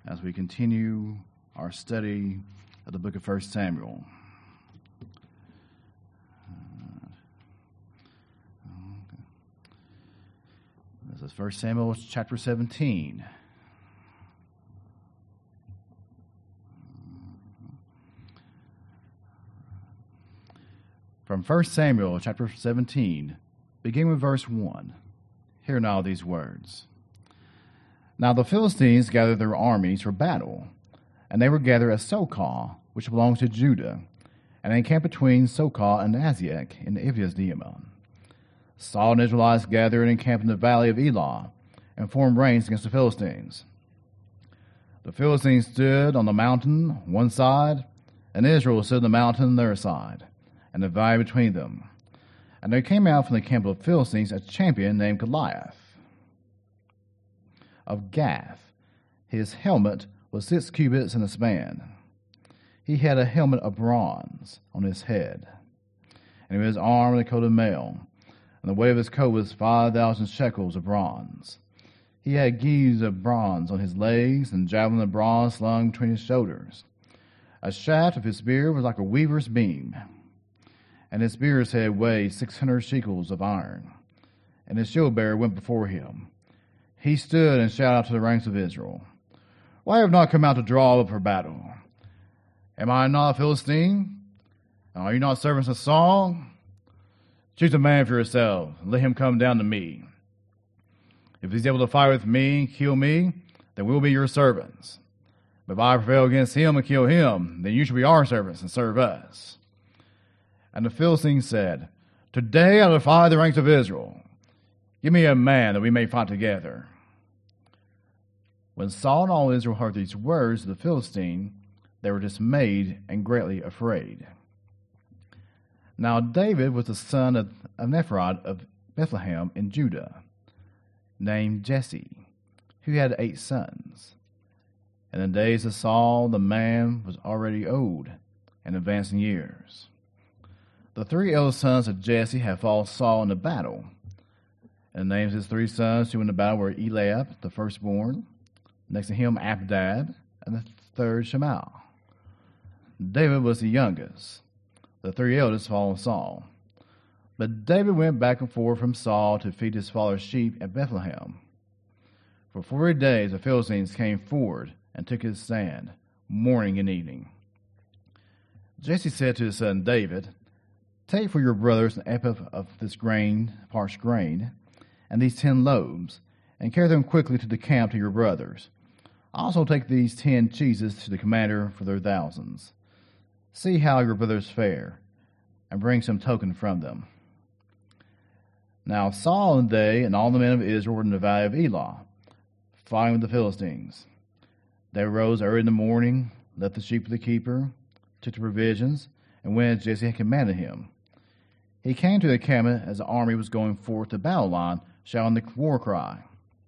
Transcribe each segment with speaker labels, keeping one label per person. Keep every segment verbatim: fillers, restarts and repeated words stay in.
Speaker 1: as we continue our study of the book of First Samuel. This is First Samuel chapter seventeen. From First Samuel chapter seventeen, beginning with verse one. Hear now these words. Now the Philistines gathered their armies for battle, and they were gathered at Sokah, which belongs to Judah, and they encamped between Sokah and Aziek in Ivyazdimah. Saul and Israelites gathered and encamped in the valley of Elah, and formed ranks against the Philistines. The Philistines stood on the mountain one side, and Israel stood on the mountain on the other side, and the valley between them. And there came out from the camp of the Philistines a champion named Goliath of Gath. His helmet was six cubits in a span. He had a helmet of bronze on his head, and in his arm a coat of mail, and the weight of his coat was five thousand shekels of bronze. He had gyves of bronze on his legs, and javelin of bronze slung between his shoulders. A shaft of his spear was like a weaver's beam, and his spear's head weighed six hundred shekels of iron, and his shield-bearer went before him. He stood and shouted out to the ranks of Israel, Why have you not come out to draw up for battle? Am I not a Philistine? Are you not servants of Saul? Choose a man for yourself, and let him come down to me. If he's able to fight with me, kill me, then we'll be your servants. But if I prevail against him and kill him, then you shall be our servants and serve us. And the Philistines said, Today I defy the ranks of Israel. Give me a man that we may fight together. When Saul and all Israel heard these words of the Philistine, they were dismayed and greatly afraid. Now David was the son of Nephrat of Bethlehem in Judah, named Jesse, who had eight sons. In the days of Saul, the man was already old and advanced in years. The three eldest sons of Jesse had fought Saul in the battle. And the names of his three sons who went to battle were Eliab, the firstborn, next to him Abdad, and the third Shema. David was the youngest. The three eldest followed Saul. But David went back and forth from Saul to feed his father's sheep at Bethlehem. For forty days the Philistines came forward and took his stand, morning and evening. Jesse said to his son David, Take for your brothers an ephah of this grain, parched grain, and these ten loaves, and carry them quickly to the camp to your brothers. Also take these ten cheeses to the commander for their thousands. See how your brothers fare, and bring some token from them. Now Saul and they and all the men of Israel were in the valley of Elah, fighting with the Philistines. They arose early in the morning, left the sheep with the keeper, took the provisions, and went as Jesse had commanded him. He came to the encampment as the army was going forth to battle line, shouting the war cry.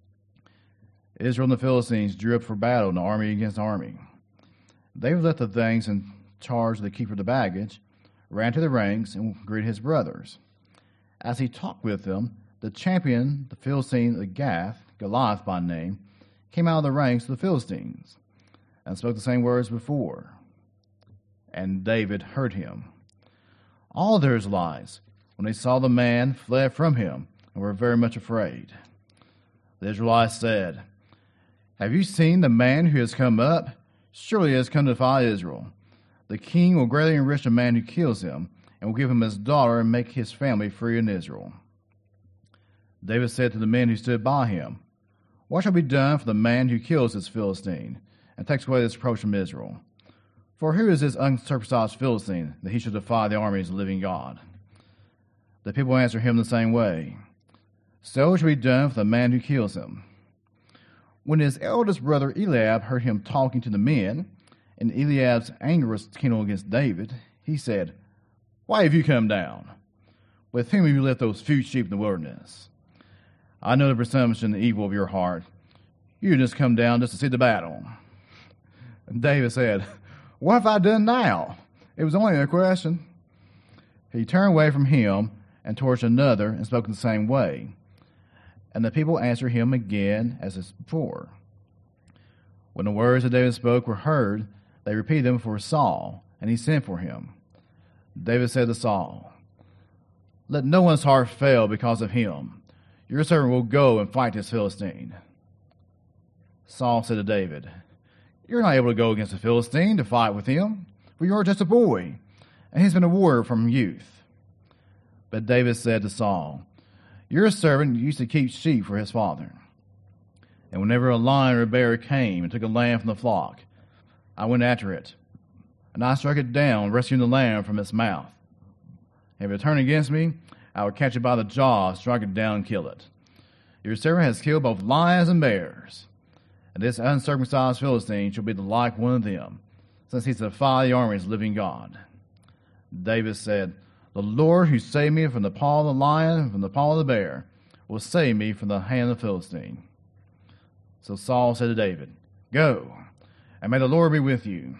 Speaker 1: Israel and the Philistines drew up for battle, and army against army. They left the things in charge of the keeper of the baggage, ran to the ranks, and greeted his brothers. As he talked with them, the champion, the Philistine of Gath, Goliath by name, came out of the ranks of the Philistines, and spoke the same words before. And David heard him. All the Israelites, when they saw the man, fled from him, and were very much afraid. The Israelites said, Have you seen the man who has come up? Surely he has come to defy Israel. The king will greatly enrich the man who kills him, and will give him his daughter and make his family free in Israel. David said to the men who stood by him, What shall be done for the man who kills this Philistine, and takes away this reproach from Israel? For who is this uncircumcised Philistine, that he should defy the armies of the living God? The people answered him the same way. So shall be done for the man who kills him. When his eldest brother Eliab heard him talking to the men, and Eliab's anger was kindled against David, he said, Why have you come down? With whom have you left those few sheep in the wilderness? I know the presumption and the evil of your heart. You just come down just to see the battle. And David said, What have I done now? It was only a question. He turned away from him and towards another and spoke in the same way. And the people answered him again as before. When the words that David spoke were heard, they repeated them for Saul, and he sent for him. David said to Saul, "Let no one's heart fail because of him. Your servant will go and fight this Philistine." Saul said to David, "You're not able to go against the Philistine to fight with him, for you are just a boy, and he's been a warrior from youth." But David said to Saul, "Your servant used to keep sheep for his father. And whenever a lion or a bear came and took a lamb from the flock, I went after it, and I struck it down, rescuing the lamb from its mouth. If it turned against me, I would catch it by the jaw, strike it down, and kill it. Your servant has killed both lions and bears, and this uncircumcised Philistine shall be the like one of them, since he's defied the armies of the living God." David said, "The Lord who saved me from the paw of the lion and from the paw of the bear will save me from the hand of the Philistine." So Saul said to David, "Go, and may the Lord be with you."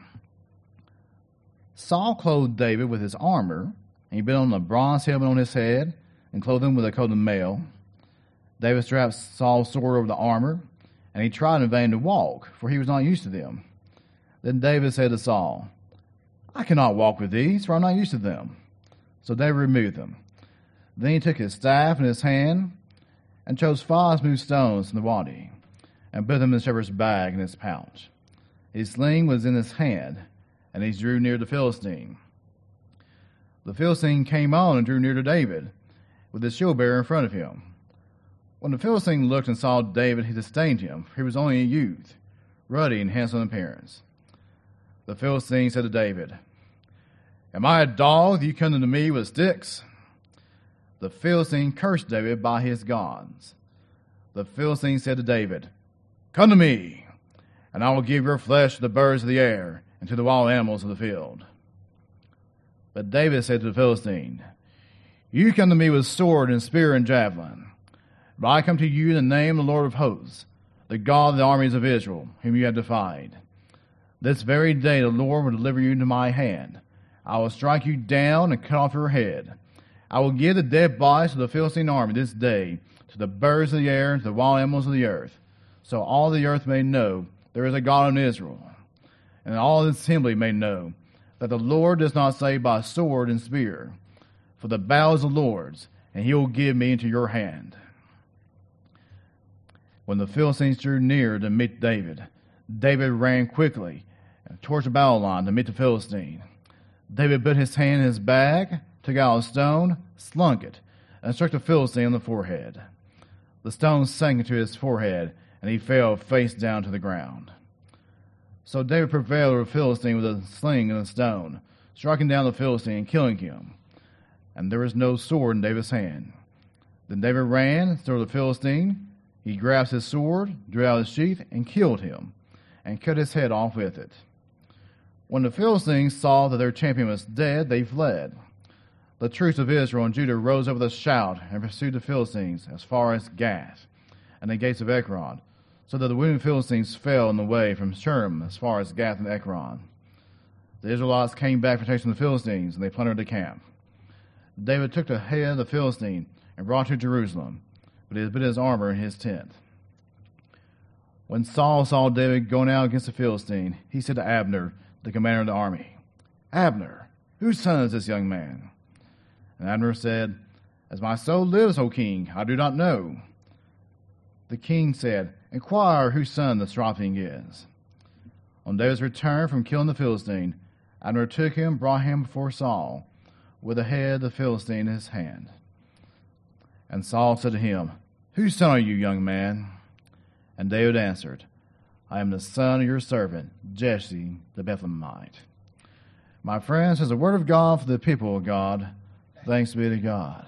Speaker 1: Saul clothed David with his armor, and he put on a bronze helmet on his head and clothed him with a coat of mail. David strapped Saul's sword over the armor, and he tried in vain to walk, for he was not used to them. Then David said to Saul, "I cannot walk with these, for I am not used to them." So David removed them. Then he took his staff in his hand and chose five smooth stones from the wadi, and put them in the shepherd's bag in his pouch. His sling was in his hand, and he drew near the Philistine. The Philistine came on and drew near to David, with his shield bearer in front of him. When the Philistine looked and saw David, he disdained him, for he was only a youth, ruddy and handsome in appearance. The Philistine said to David, "Am I a dog that you come to me with sticks?" The Philistine cursed David by his gods. The Philistine said to David, "Come to me, and I will give your flesh to the birds of the air and to the wild animals of the field." But David said to the Philistine, "You come to me with sword and spear and javelin, but I come to you in the name of the Lord of hosts, the God of the armies of Israel, whom you have defied. This very day the Lord will deliver you into my hand. I will strike you down and cut off your head. I will give the dead bodies to the Philistine army this day, to the birds of the air, and to the wild animals of the earth, so all the earth may know there is a God in Israel, and all the assembly may know that the Lord does not save by sword and spear, for the battle is the Lord's, and he will give me into your hand." When the Philistines drew near to meet David, David ran quickly towards the battle line to meet the Philistine. David put his hand in his bag, took out a stone, slung it, and struck the Philistine on the forehead. The stone sank into his forehead, and he fell face down to the ground. So David prevailed over the Philistine with a sling and a stone, striking down the Philistine and killing him. And there was no sword in David's hand. Then David ran toward the Philistine. He grasped his sword, drew out his sheath, and killed him, and cut his head off with it. When the Philistines saw that their champion was dead, they fled. The troops of Israel and Judah rose up with a shout and pursued the Philistines as far as Gath and the gates of Ekron, so that the wounded Philistines fell in the way from Shurim as far as Gath and Ekron. The Israelites came back from chasing the Philistines, and they plundered the camp. David took the head of the Philistine and brought it to Jerusalem, but he had put his armor in his tent. When Saul saw David going out against the Philistine, he said to Abner, the commander of the army, "Abner, whose son is this young man?" And Abner said, "As my soul lives, O king, I do not know." The king said, "Inquire whose son the stripling is." On David's return from killing the Philistine, Abner took him and brought him before Saul, with the head of the Philistine in his hand. And Saul said to him, "Whose son are you, young man?" And David answered, "I am the son of your servant, Jesse the Bethlehemite." My friends, as a word of God for the people of God, thanks be to God.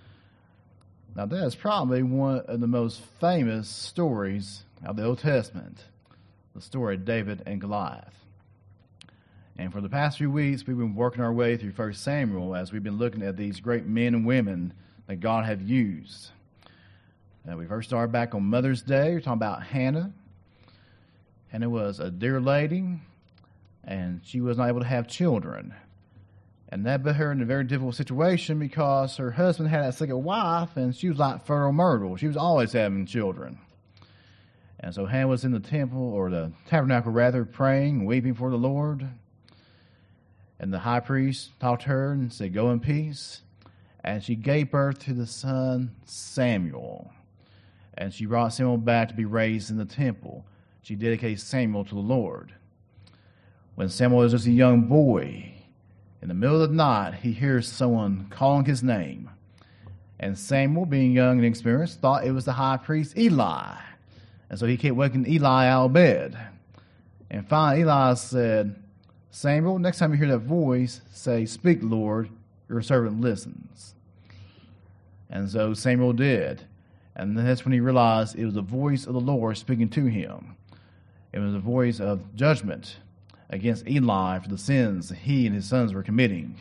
Speaker 1: Now, that is probably one of the most famous stories of the Old Testament, the story of David and Goliath. And for the past few weeks, we've been working our way through First Samuel as we've been looking at these great men and women that God have used. Now, we first started back on Mother's Day. We're talking about Hannah. Hannah was a dear lady, and she was not able to have children. And that put her in a very difficult situation because her husband had a second wife, and she was like fertile myrtle. She was always having children. And so Hannah was in the temple, or the tabernacle rather, praying, weeping for the Lord. And the high priest talked to her and said, "Go in peace." And she gave birth to the son Samuel. And she brought Samuel back to be raised in the temple. She dedicated Samuel to the Lord. When Samuel was just a young boy, in the middle of the night, he hears someone calling his name. And Samuel, being young and inexperienced, thought it was the high priest Eli. And so he kept waking Eli out of bed. And finally, Eli said, "Samuel, next time you hear that voice, say, 'Speak, Lord, your servant listens.'" And so Samuel did. And that's when he realized it was the voice of the Lord speaking to him. It was a voice of judgment against Eli for the sins that he and his sons were committing.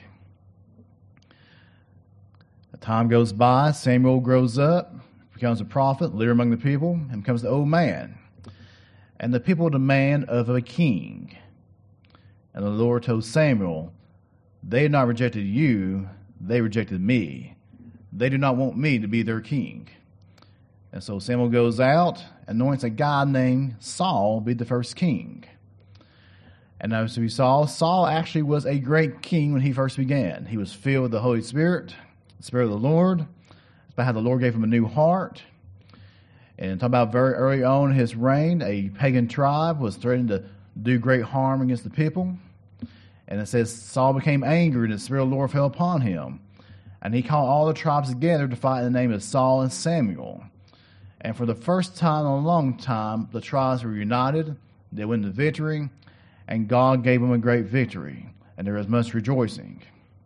Speaker 1: The time goes by, Samuel grows up, becomes a prophet, leader among the people, and becomes the old man. And the people demand of a king. And the Lord told Samuel, "They have not rejected you, they rejected me. They do not want me to be their king." And so Samuel goes out, anoints a guy named Saul be the first king. And as we saw, Saul actually was a great king when he first began. He was filled with the Holy Spirit, the Spirit of the Lord. It's about how the Lord gave him a new heart. And talking about very early on in his reign, a pagan tribe was threatening to do great harm against the people. And it says Saul became angry and the Spirit of the Lord fell upon him. And he called all the tribes together to fight in the name of Saul and Samuel. And for the first time in a long time, the tribes were united. They went to victory. And God gave them a great victory. And there was much rejoicing.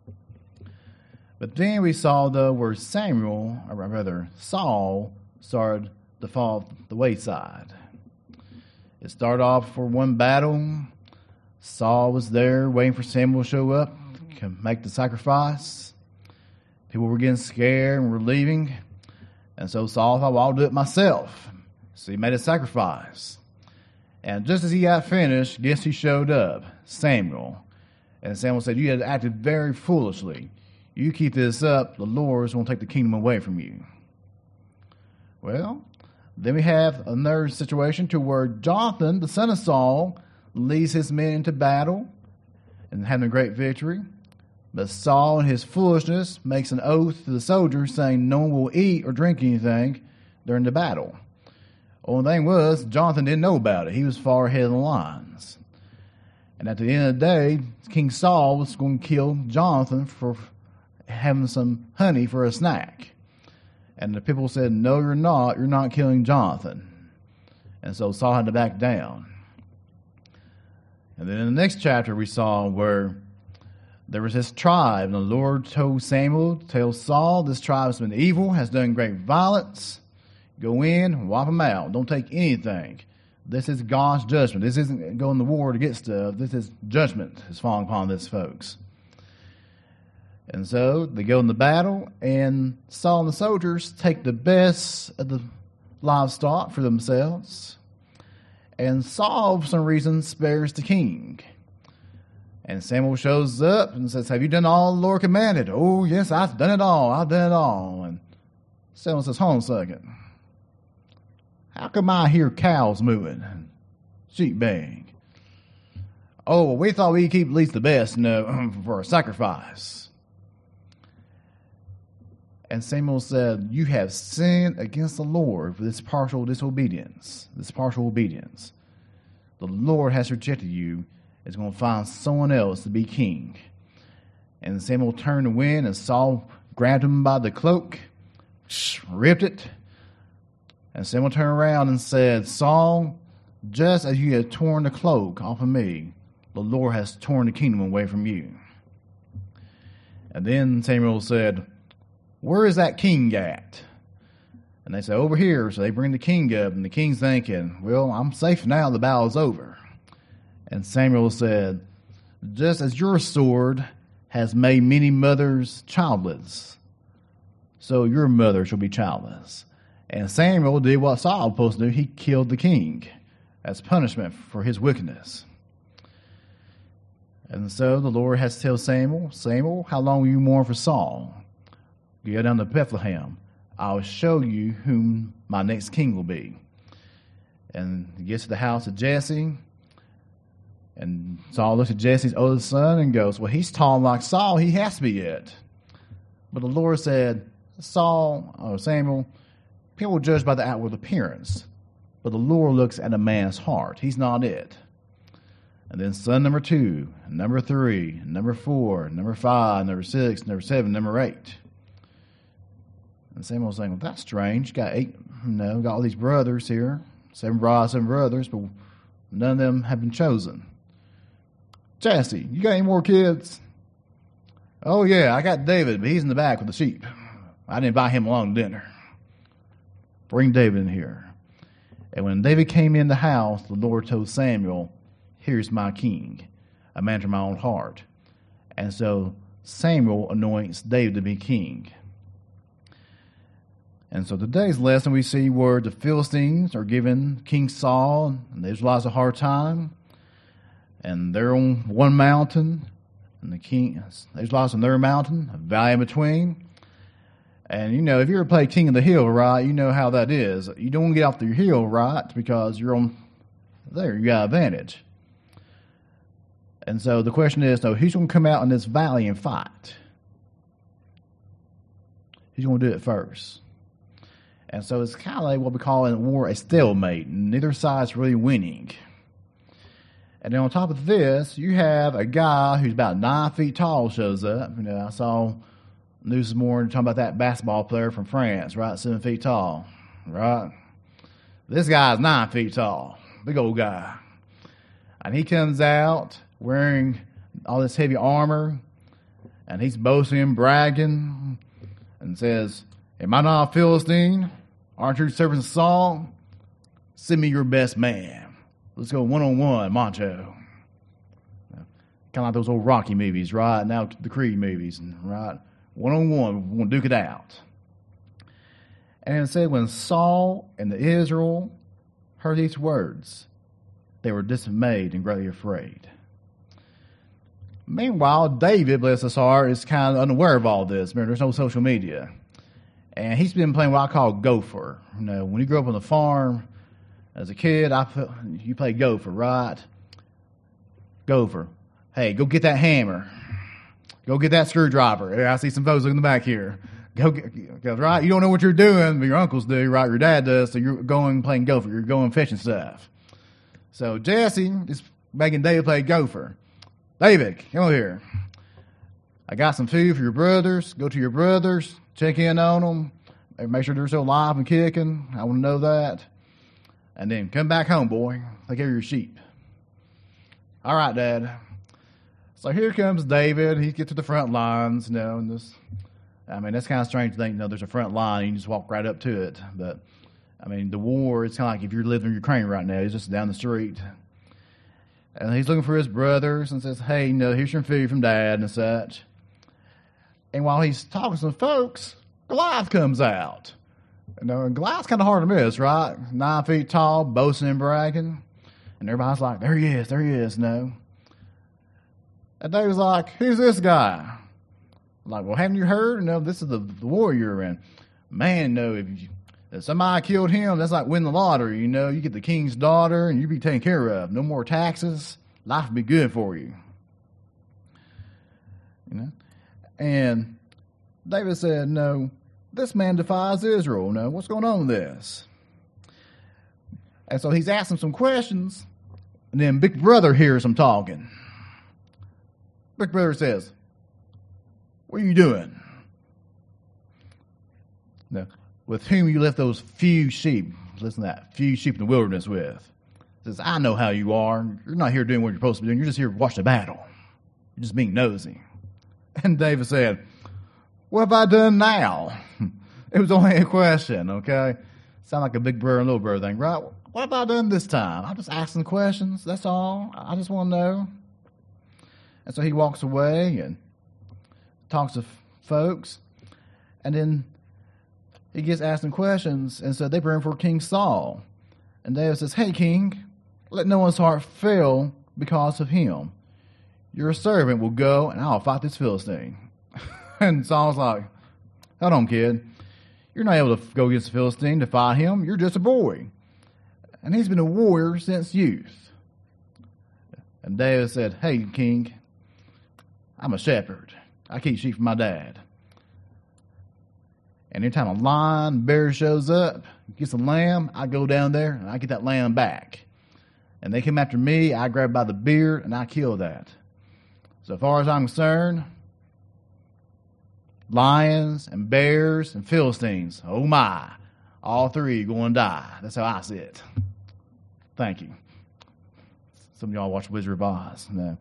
Speaker 1: But then we saw, though, where Samuel, or rather Saul, started to fall the wayside. It started off for one battle. Saul was there waiting for Samuel to show up to make the sacrifice. People were getting scared and were leaving. And so Saul thought, well, I'll do it myself. So he made a sacrifice. And just as he got finished, guess who showed up? Samuel. And Samuel said, "You had acted very foolishly. You keep this up, the Lord is going to take the kingdom away from you." Well, then we have another situation to where Jonathan, the son of Saul, leads his men into battle and having a great victory. But Saul, in his foolishness, makes an oath to the soldiers saying no one will eat or drink anything during the battle. Only thing was, Jonathan didn't know about it. He was far ahead of the lines. And at the end of the day, King Saul was going to kill Jonathan for having some honey for a snack. And the people said, "No, you're not. You're not killing Jonathan." And so Saul had to back down. And then in the next chapter, we saw where there was this tribe, and the Lord told Samuel, "Tell Saul, this tribe has been evil, has done great violence. Go in, wipe them out. Don't take anything. This is God's judgment. This isn't going to war to get stuff. This is judgment is falling upon this folks." And so they go in the battle, and Saul and the soldiers take the best of the livestock for themselves. And Saul, for some reason, spares the king. And Samuel shows up and says, "Have you done all the Lord commanded?" "Oh, yes, I've done it all. I've done it all." And Samuel says, "Hold on a second. How come I hear cows mooing, sheep baying?" "Oh, well, we thought we'd keep at least the best, you know, for a sacrifice." And Samuel said, "You have sinned against the Lord for this partial disobedience, this partial obedience. The Lord has rejected you. Is going to find someone else to be king." And Samuel turned to win, and Saul grabbed him by the cloak, ripped it. And Samuel turned around and said, "Saul, just as you have torn the cloak off of me, the Lord has torn the kingdom away from you." And then Samuel said, "Where is that king at?" And they say, "Over here." So they bring the king up, and the king's thinking, "Well, I'm safe now. The battle's over." And Samuel said, "Just as your sword has made many mothers childless, so your mother shall be childless." And Samuel did what Saul was supposed to do. He killed the king as punishment for his wickedness. And so the Lord has to tell Samuel, "Samuel, how long will you mourn for Saul? Go down to Bethlehem. I'll show you whom my next king will be." And he gets to the house of Jesse. And Saul looks at Jesse's oldest son and goes, well, he's tall like Saul. He has to be it. But the Lord said, Saul, or Samuel, people judge by the outward appearance. But the Lord looks at a man's heart. He's not it. And then son number two, number three, number four, number five, number six, number seven, number eight. And Samuel's saying, well, that's strange. You got eight, you know, got all these brothers here, seven brides, seven brothers, but none of them have been chosen. Jesse, you got any more kids? Oh, yeah, I got David, but he's in the back with the sheep. I didn't invite him along to dinner. Bring David in here. And when David came in the house, the Lord told Samuel, here's my king, a man after my own heart. And so Samuel anoints David to be king. And so today's lesson we see where the Philistines are giving King Saul and the Israelites a hard time. And they're on one mountain, and the king, the Israelites on their mountain, a valley in between. And, you know, if you ever play King of the Hill, right, you know how that is. You don't get off the hill, right, because you're on there. You got advantage. And so the question is, though, who's going to come out in this valley and fight? Who's going to do it first? And so it's kind of like what we call in war a stalemate. Neither side's really winning. And then on top of this, you have a guy who's about nine feet tall shows up. You know, I saw news this morning talking about that basketball player from France, right? Seven feet tall, right? This guy's nine feet tall, big old guy. And he comes out wearing all this heavy armor, and he's boasting and bragging and says, am I not a Philistine? Aren't you servants of Saul? Send me your best man. Let's go one-on-one, macho. Kind of like those old Rocky movies, right? Now the Creed movies, right? One-on-one, we're going to duke it out. And it said when Saul and the Israel heard these words, they were dismayed and greatly afraid. Meanwhile, David, bless his heart, is kind of unaware of all this. Remember, there's no social media. And he's been playing what I call gopher. You know, when you grew up on the farm, as a kid, I felt, you play gopher, right? Gopher. Hey, go get that hammer. Go get that screwdriver. I see some folks in the back here. Go get, right? You don't know what you're doing, but your uncles do, right? Your dad does, so you're going playing gopher. You're going fishing stuff. So Jesse is making David play gopher. David, come over here. I got some food for your brothers. Go to your brothers. Check in on them. Make sure they're still alive and kicking. I want to know that. And then come back home, boy. Take care of your sheep. All right, Dad. So here comes David. He gets to the front lines, you know, and this, I mean, that's kind of strange to think, you know, there's a front line, and you just walk right up to it. But, I mean, the war, it's kind of like if you're living in Ukraine right now, he's just down the street. And he's looking for his brothers and says, hey, you know, here's your food from Dad and such. And while he's talking to some folks, Goliath comes out. You know, and Goliath's kind of hard to miss, right? Nine feet tall, boasting and bragging. And everybody's like, there he is, there he is, no. And David's like, who's this guy? I'm like, well, haven't you heard? No, this is the, the war you're in. Man, no, if, you, if somebody killed him, that's like winning the lottery, you know. You get the king's daughter, and you be taken care of. No more taxes. Life will be good for you. You know? And David said, no, this man defies Israel. No, what's going on with this? And so he's asking some questions, and then Big Brother hears him talking. Big Brother says, what are you doing? Now, with whom you left those few sheep, listen to that, few sheep in the wilderness with. He says, I know how you are. You're not here doing what you're supposed to be doing. You're just here to watch the battle. You're just being nosy. And David said, what have I done now? It was only a question, okay? Sound like a big brother and little brother thing, right? What have I done this time? I'm just asking questions. That's all. I just want to know. And so he walks away and talks to folks. And then he gets asking questions. And so they bring him for King Saul. And David says, hey, King, let no one's heart fail because of him. Your servant will go and I'll fight this Philistine. And Saul's like, hold on, kid. You're not able to go against the Philistine to fight him. You're just a boy. and he's been a warrior since youth. And David said, hey, king, I'm a shepherd. I keep sheep for my dad. And anytime a lion, bear shows up, gets a lamb, I go down there and I get that lamb back. And they come after me, I grab by the beard and I kill that. So as far as I'm concerned, lions and bears and Philistines, oh my, all three going to die. That's how I see it. Thank you. Some of y'all watch Wizard of Oz. No.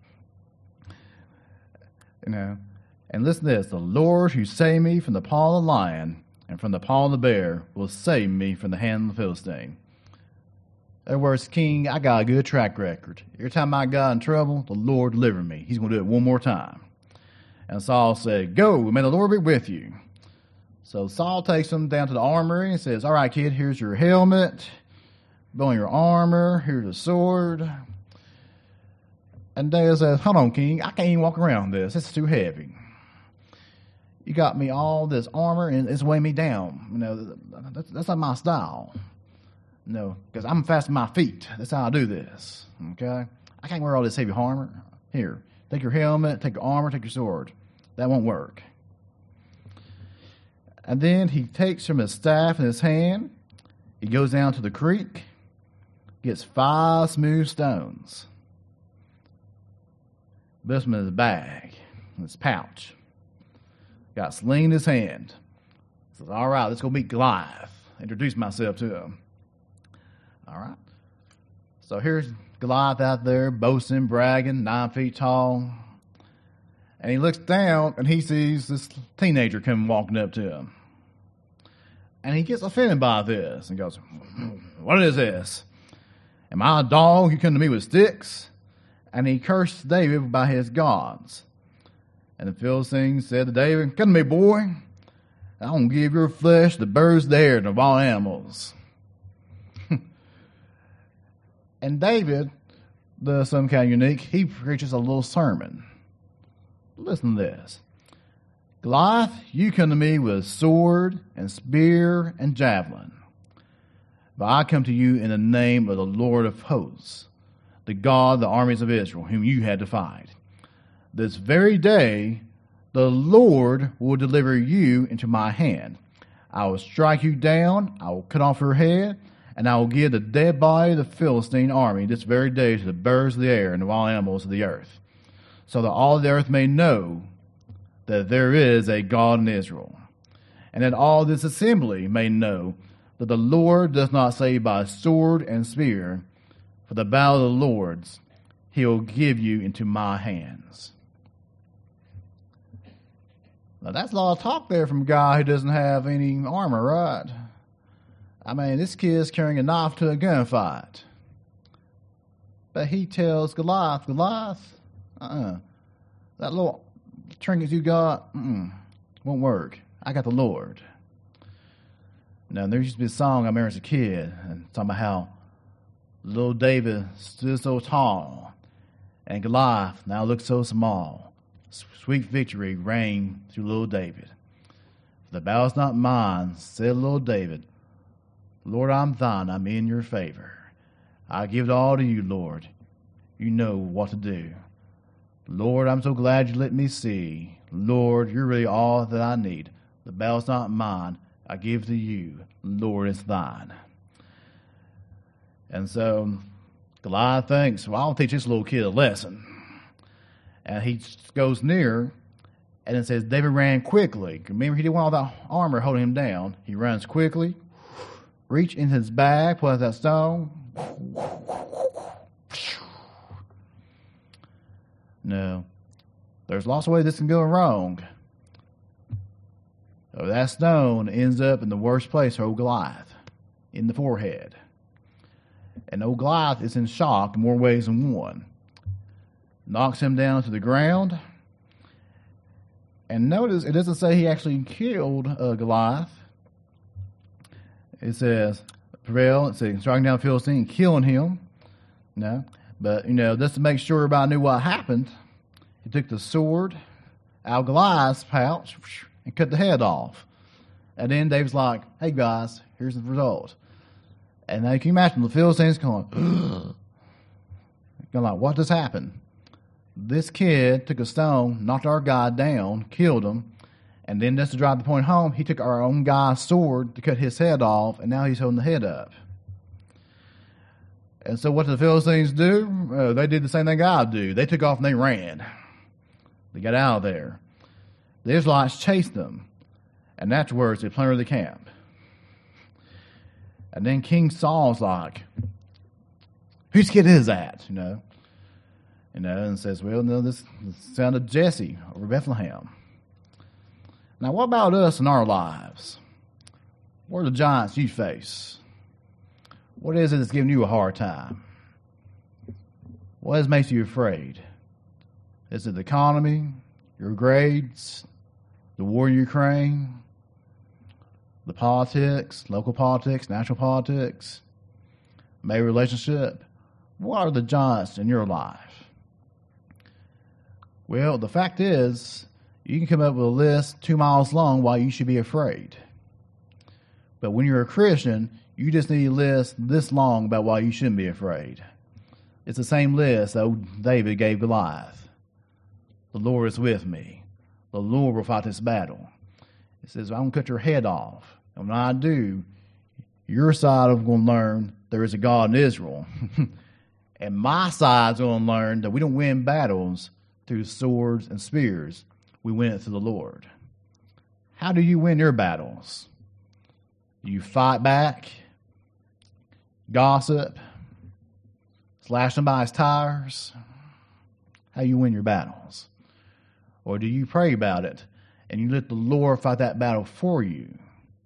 Speaker 1: You know, and listen to this. The Lord who saved me from the paw of the lion and from the paw of the bear will save me from the hand of the Philistine. In other words, King, I got a good track record. Every time I got in trouble, the Lord delivered me. He's going to do it one more time. And Saul said, go, may the Lord be with you. So Saul takes him down to the armory and says, all right, kid, here's your helmet, put on your armor, here's the sword. And David says, hold on, King, I can't even walk around this. It's too heavy. You got me all this armor and it's weighing me down. You know, that's, that's not my style. No, because I'm fast on my feet. That's how I do this. Okay? I can't wear all this heavy armor. Here, take your helmet, take your armor, take your sword. That won't work. And then he takes from his staff in his hand, he goes down to the creek, gets five smooth stones, puts them in his bag, in his pouch. Got a sling in his hand. Says, all right, let's go meet Goliath. Introduce myself to him. All right. So here's Goliath out there, boasting, bragging, nine feet tall. And he looks down and he sees this teenager coming walking up to him. And he gets offended by this and goes, what is this? Am I a dog? You come to me with sticks? And he cursed David by his gods. And the Philistine said to David, come to me, boy. I'm going to give your flesh to birds of the air and of all animals. And David does something kind of unique. He preaches a little sermon. Listen to this. Goliath, you come to me with sword and spear and javelin. But I come to you in the name of the Lord of hosts, the God of the armies of Israel, whom you had defied. This very day, the Lord will deliver you into my hand. I will strike you down, I will cut off your head, and I will give the dead body of the Philistine army this very day to the birds of the air and the wild animals of the earth, so that all the earth may know that there is a God in Israel, and that all this assembly may know that the Lord does not save by sword and spear, for the battle of the Lord's, he will give you into my hands. Now that's a lot of talk there from a guy who doesn't have any armor, right? I mean, this kid's carrying a knife to a gunfight. But he tells Goliath, Goliath, uh-uh, that little trinket you got, mm-mm, won't work. I got the Lord. Now, there used to be a song I remember as a kid, and talking about how little David stood so tall, and Goliath now looked so small. Sweet victory reigned through little David. The battle's not mine, said little David. Lord, I'm thine, I'm in your favor. I give it all to you, Lord. You know what to do. Lord, I'm so glad you let me see. Lord, you're really all that I need. The battle's not mine, I give to you. Lord, it's thine. And so Goliath thinks, well, I'll teach this little kid a lesson. And he goes near, and it says David ran quickly. Remember, he didn't want all that armor holding him down. He runs quickly, reach in his bag, pull out that stone. No. There's lots of ways this can go wrong. So that stone ends up in the worst place for old Goliath, in the forehead. And old Goliath is in shock in more ways than one. Knocks him down to the ground. And notice, it doesn't say he actually killed uh, Goliath. It says, prevail, it says, striking down the Philistine and killing him. No. But, you know, just to make sure everybody knew what happened, he took the sword out of Goliath's pouch and cut the head off. And then David's like, hey, guys, here's the result. And now you can imagine the Philistines going, going like, what just happened? This kid took a stone, knocked our guy down, killed him, and then just to drive the point home, he took our own guy's sword to cut his head off, and now he's holding the head up. And so what did the Philistines do? Uh, they did the same thing God do. They took off and they ran. They got out of there. The Israelites chased them, and afterwards they plundered the camp. And then King Saul's like, whose kid is that? You know, you know, and says, well, no, this, this son of Jesse over Bethlehem. Now, what about us in our lives? What are the giants you face? What is it that's giving you a hard time? What is makes you afraid? Is it the economy, your grades, the war in Ukraine, the politics, local politics, national politics, maybe relationship? What are the giants in your life? Well, the fact is, you can come up with a list two miles long why you should be afraid. But when you're a Christian, you just need a list this long about why you shouldn't be afraid. It's the same list that David gave Goliath. The Lord is with me. The Lord will fight this battle. It says, I'm going to cut your head off. And when I do, your side is going to learn there is a God in Israel. And my side is going to learn that we don't win battles through swords and spears. We win it through the Lord. How do you win your battles? You fight back, gossip, slash somebody's tires. How you win your battles? Or do you pray about it and you let the Lord fight that battle for you?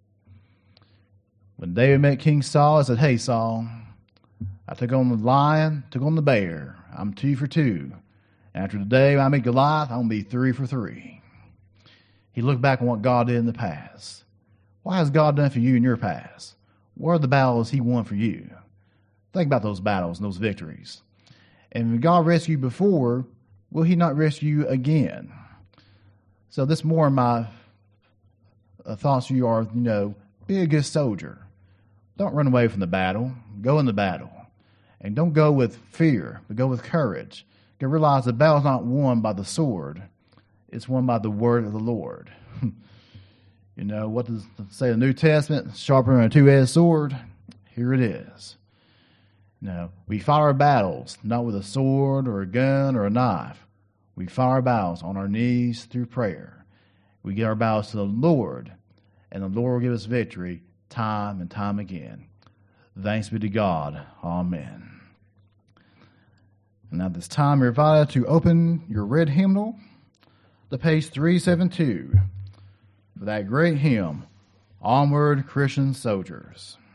Speaker 1: When David met King Saul, he said, hey, Saul, I took on the lion, took on the bear. I'm two for two. After today, when I meet Goliath, I'm going to be three for three. He looked back on what God did in the past. What has God done for you in your past? What are the battles he won for you? Think about those battles and those victories. And when God rescued you before, will he not rescue you again? So this more my uh, thoughts you are, you know, be a good soldier. Don't run away from the battle. Go in the battle. And don't go with fear, but go with courage. You realize the battle's not won by the sword. It's won by the word of the Lord. You know, what does it say in the New Testament? Sharper than a two-edged sword. Here it is. You know, we fight our battles, not with a sword or a gun or a knife. We fight our battles on our knees through prayer. We give our battles to the Lord, and the Lord will give us victory time and time again. Thanks be to God. Amen. And now this time you're invited to open your red hymnal to page three seventy-two for that great hymn, Onward, Christian Soldiers.